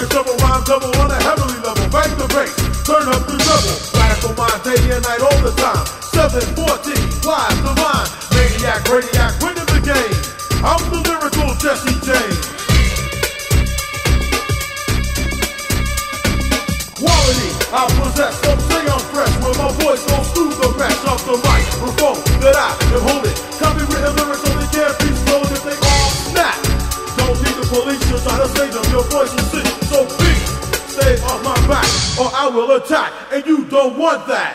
can shovel rhyme double on a heavenly level. Bang the bass, turn up the double. Radical mind day and night all the time. 714, live divine. Maniac, radiac, winning the game. I'm the lyrical Jesse James. Quality, I possess, don't say I'm fresh. When my voice goes through the mesh of the microphone that I am holding. Copywritten lyrics only can't be stolen if they all snap. Don't need the police to try to save them. Your voice is sick, so please stay off my back or I will attack, and you don't want that.